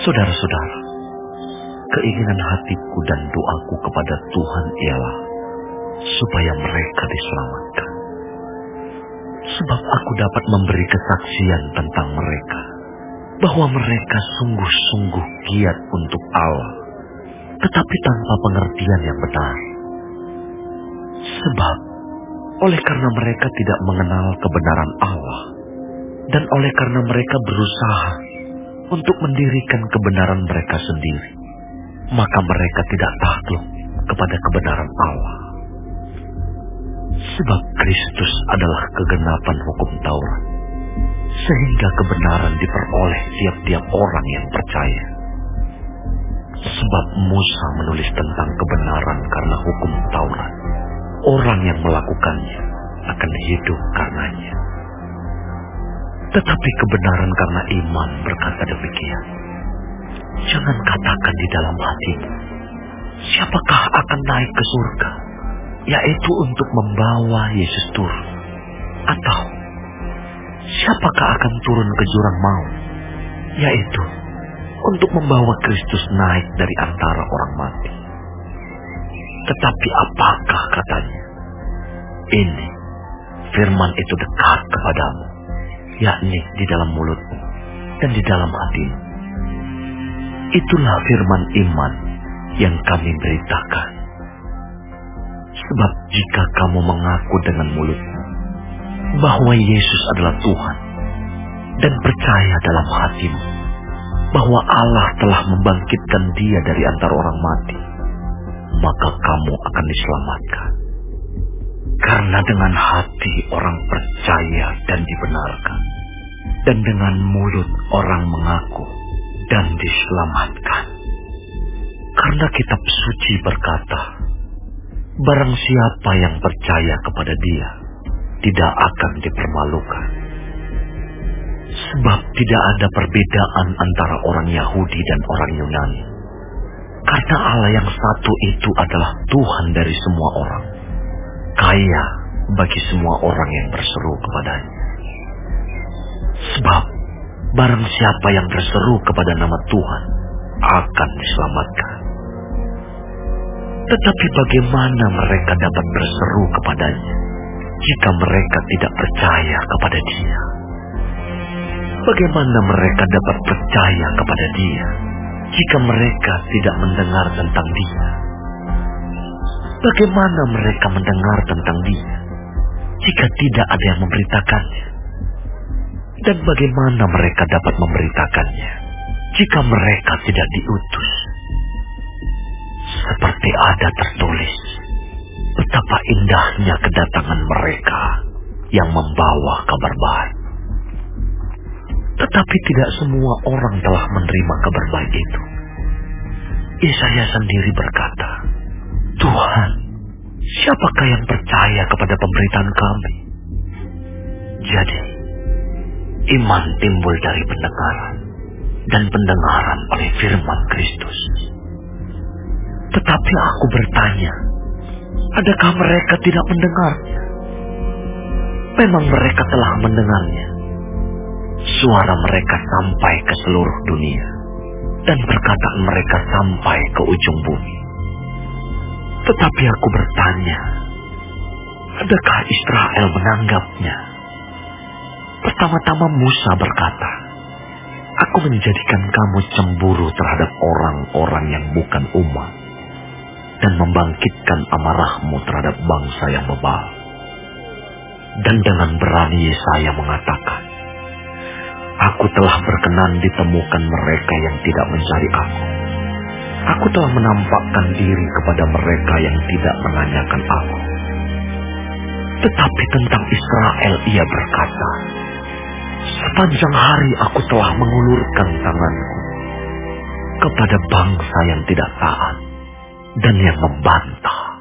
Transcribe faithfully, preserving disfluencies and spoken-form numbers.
Saudara-saudara, keinginan hatiku dan doaku kepada Tuhan ialah supaya mereka diselamatkan. Sebab aku dapat memberi kesaksian tentang mereka, bahwa mereka sungguh-sungguh giat untuk Allah, tetapi tanpa pengertian yang benar. Sebab oleh karena mereka tidak mengenal kebenaran Allah, dan oleh karena mereka berusaha untuk mendirikan kebenaran mereka sendiri, maka mereka tidak takluk kepada kebenaran Allah. Sebab Kristus adalah kegenapan hukum Taurat, sehingga kebenaran diperoleh tiap-tiap orang yang percaya. Sebab Musa menulis tentang kebenaran karena hukum Taurat. Orang yang melakukannya akan hidup karenanya. Tetapi kebenaran karena iman berkata demikian. Jangan katakan di dalam hatimu, siapakah akan naik ke surga, yaitu untuk membawa Yesus turun. Atau, siapakah akan turun ke jurang maut, yaitu untuk membawa Kristus naik dari antara orang mati. Tetapi apakah katanya? Ini, firman itu dekat kepadamu, yakni di dalam mulutmu dan di dalam hatimu. Itulah firman iman yang kami beritakan. Sebab jika kamu mengaku dengan mulutmu bahwa Yesus adalah Tuhan, dan percaya dalam hatimu bahwa Allah telah membangkitkan Dia dari antara orang mati, maka kamu akan diselamatkan. Karena dengan hati orang percaya dan dibenarkan, dan dengan mulut orang mengaku dan diselamatkan. Karena kitab suci berkata, barang siapa yang percaya kepada Dia tidak akan dipermalukan. Sebab tidak ada perbedaan antara orang Yahudi dan orang Yunani. Karena Allah yang satu itu adalah Tuhan dari semua orang, kaya bagi semua orang yang berseru kepadanya. Sebab barang siapa yang berseru kepada nama Tuhan akan diselamatkan. Tetapi bagaimana mereka dapat berseru kepadanya jika mereka tidak percaya kepada Dia? Bagaimana mereka dapat percaya kepada Dia jika mereka tidak mendengar tentang Dia? Bagaimana mereka mendengar tentang Dia jika tidak ada yang memberitakannya? Dan bagaimana mereka dapat memberitakannya jika mereka tidak diutus? Seperti ada tertulis, betapa indahnya kedatangan mereka yang membawa kabar baik. Tetapi tidak semua orang telah menerima kabar baik itu. Yesaya sendiri berkata, Tuhan, siapakah yang percaya kepada pemberitaan kami? Jadi, iman timbul dari pendengaran, dan pendengaran oleh firman Kristus. Tetapi aku bertanya, adakah mereka tidak mendengarnya? Memang mereka telah mendengarnya. Suara mereka sampai ke seluruh dunia, dan perkataan mereka sampai ke ujung bumi. Tetapi aku bertanya, adakah Israel menanggapnya? Pertama-tama Musa berkata, aku menjadikan kamu cemburu terhadap orang-orang yang bukan umat, dan membangkitkan amarahmu terhadap bangsa yang bebal. Dan dengan berani Yesaya mengatakan, aku telah berkenan ditemukan mereka yang tidak mencari aku. Aku telah menampakkan diri kepada mereka yang tidak menanyakan aku. Tetapi tentang Israel ia berkata, sepanjang hari aku telah mengulurkan tanganku kepada bangsa yang tidak taat dan yang membantah.